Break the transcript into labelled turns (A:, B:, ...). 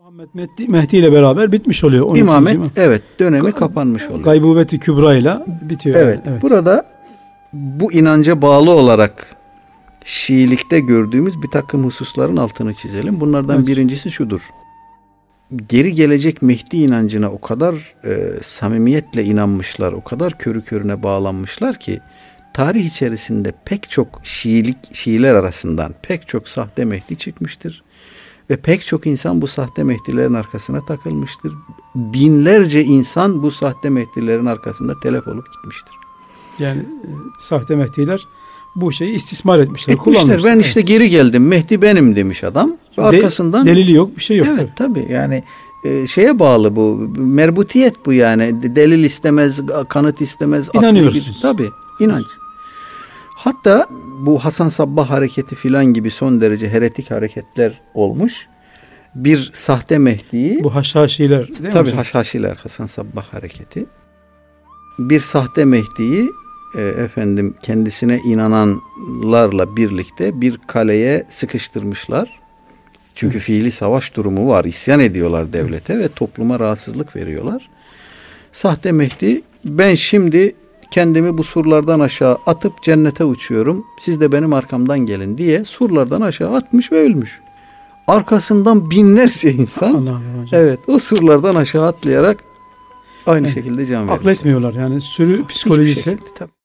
A: Muhammed Mehdi ile beraber bitmiş oluyor.
B: İmamet evet dönemi kapanmış oluyor.
A: Gaybubeti Kübra ile bitiyor.
B: Evet, evet. Burada bu inanca bağlı olarak Şiilikte gördüğümüz bir takım hususların altını çizelim. Bunlardan birincisi şudur. Geri gelecek Mehdi inancına o kadar samimiyetle inanmışlar, o kadar körü körüne bağlanmışlar ki tarih içerisinde pek çok Şiiler arasından pek çok sahte Mehdi çıkmıştır. Ve pek çok insan bu sahte Mehdilerin arkasına takılmıştır. Binlerce insan bu sahte Mehdilerin arkasında telef olup gitmiştir.
A: Yani sahte Mehdiler bu şeyi istismar etmişler, kullanmışlar.
B: Ben işte geri geldim, Mehdi benim demiş adam. Arkasından
A: delili yok, bir şey yok.
B: Evet tabii yani şeye bağlı bu, merbutiyet bu yani. Delil istemez, kanıt istemez.
A: İnanıyorsunuz.
B: Tabii, inanç. Hatta bu Hasan Sabbah hareketi filan gibi son derece heretik hareketler olmuş. Bir sahte Mehdi'yi,
A: bu Haşhaşiler değil mi?
B: Tabii Haşhaşiler, Hasan Sabbah hareketi. Bir sahte Mehdi'yi kendisine inananlarla birlikte bir kaleye sıkıştırmışlar. Çünkü fiili savaş durumu var. İsyan ediyorlar devlete ve topluma rahatsızlık veriyorlar. Sahte Mehdi, ben şimdi kendimi bu surlardan aşağı atıp cennete uçuyorum, siz de benim arkamdan gelin diye surlardan aşağı atmış ve ölmüş. Arkasından binlerce insan o surlardan aşağı atlayarak aynı şekilde can vermiş.
A: Akletmiyorlar yani, sürü psikolojisi.